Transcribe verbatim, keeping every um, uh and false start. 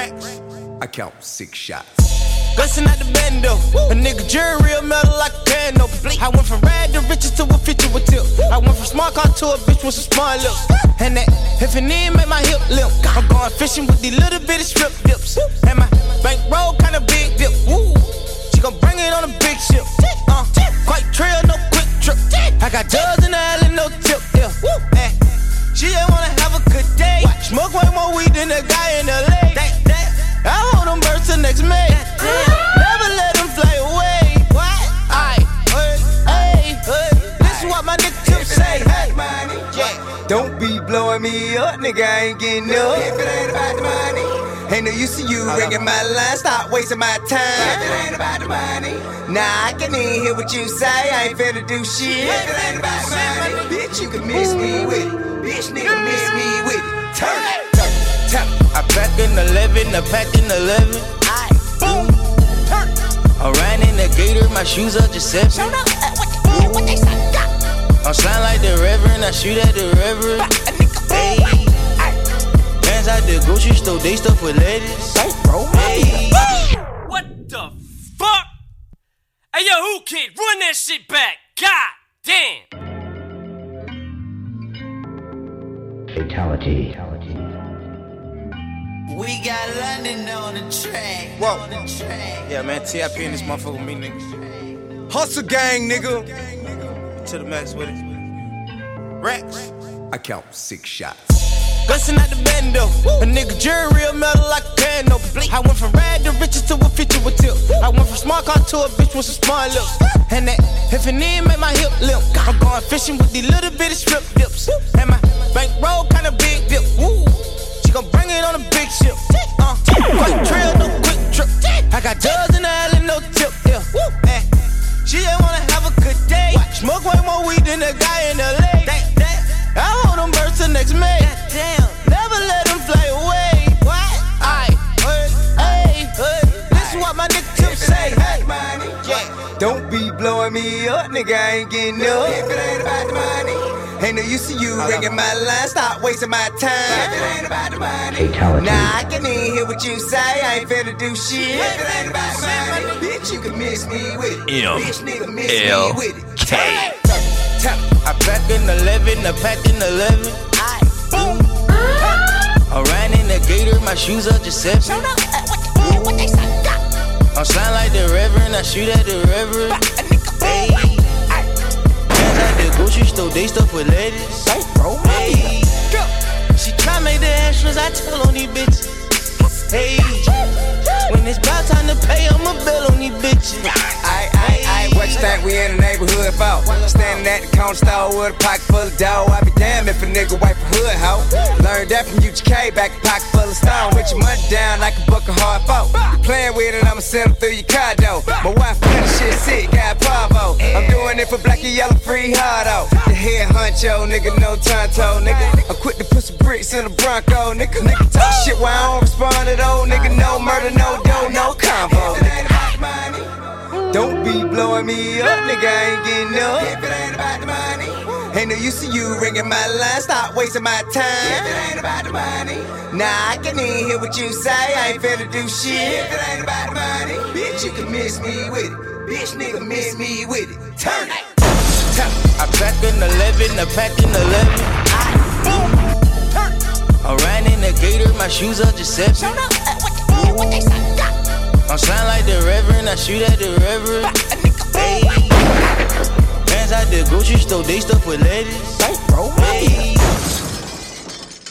Racks, I count six shots. Gussin' out the bando, a nigga jury real metal like a candle. I went from rad to riches to a feature with tip. I went from smart car to a bitch with some smart lips. And that if an knee make my hip limp. I'm going fishing with these little bitty strip dips. And my bankroll kinda big dip. Woo, she gon' bring it on a big ship. Uh, quite trail, no quick trip. I got dubs in the alley, no tip. Yeah, woo, eh. She just wanna have a good day. Smoke way more weed than the guy in L A. I hold them birds till next May. Never let them fly away. What? Aye, hey, hey. This is what my nigga Tip say. Hey, yeah. Don't be blowing me up, nigga. I ain't getting up. If it ain't about the money, ain't no use to you ringing my line. Stop wasting my time. If it ain't about the money, nah, I can even hear what you say. I ain't finna do shit. If it ain't about the money, bitch, you can miss me with it. Bitch, nigga, miss me with it. Turn it. I pack in eleven, I pack in eleven. I boom, turn. I ran in the gator, my shoes are just seven. Show up, uh, what, what, what they say? I'm slime like the reverend, I shoot at the reverend. Hey, hands out the grocery store, they stuff with ladies. Hey, what the fuck? Hey yo, who kid, run that shit back? God damn. Fatality. We got London on the track. Whoa. On the track. Yeah, man, T I P in this motherfucker with me, nigga. Hustle gang, nigga. To the max with it. Racks, I count six shots. Gussin' out the bando, a nigga jury real metal like a candle. I went from rad to riches to a feature with tip. I went from smart car to a bitch with some smart lips. And that if an knee make my hip limp. I'm going fishing with these little bitty strip dips. And my bankroll kinda big dip. Woo, she gon' bring it on a big ship. Uh, quick trail, no quick trip. I got dubs in the alley, no tip. Yeah, woo, eh. She just wanna have a good day. Smoke way more weed than the guy in L A. I hold them birds till next May. Never let them fly away. What? Aye, hey, hey. This is what my nigga Tip say. Hey, yeah. Don't be blowing me up, nigga. I ain't getting up. If it ain't about the money, ain't no use to you ringing my line. Stop wasting my time. If it ain't about the money, Fatality. nah, I can even hear what you say. I ain't finna do shit. If it ain't about the money, bitch, you can miss me with it. M Bitch, nigga, miss L me with it. K. I pack in eleven, I pack in eleven. I boom. I ran in the gator, my shoes are just seven. Show up, uh, what, what they say? I'm slime like the reverend, I shoot at the reverend. Hey, hands out the grocery store, they stuff with ladies. Hey, she try make the extras, I tell on these bitches. Hey, when it's about time to pay, I'ma bill on these bitches. I, I, I, what you think we in the neighborhood for? Standing at the corner store with a pocket full of dough. I be damned if a nigga wipe a hood, ho. Learned that from U G K, back a pocket full of stone. With your money down like a buck of hard folk. You playing with it, I'ma send them through your car door. My wife better shit sick, got Pavo. I'm doing it for black and yellow, free hard out. The head honcho, nigga, no tonto, nigga. I'm quick to put some bricks in the Bronco, nigga. Nigga talk shit while I don't respond at all, nigga. No murder, no dough, no combo, nigga. Don't be blowing me up, nigga, I ain't getting up. If it ain't about the money, ain't no use to you ringing my line. Stop wasting my time. If it ain't about the money, nah, I can even hear what you say. I ain't finna do shit. If it ain't about the money, bitch, you can miss me with it. Bitch, nigga, miss me with it. Turn it. I pack in eleven, I pack in eleven. I boom, turn. I ran in the gator, my shoes are just seven. Show up, uh, what, what they say? I'm slime like the reverend, I shoot at the reverend. Hey, hands out the grocery store, they stuff with ladies. Hey,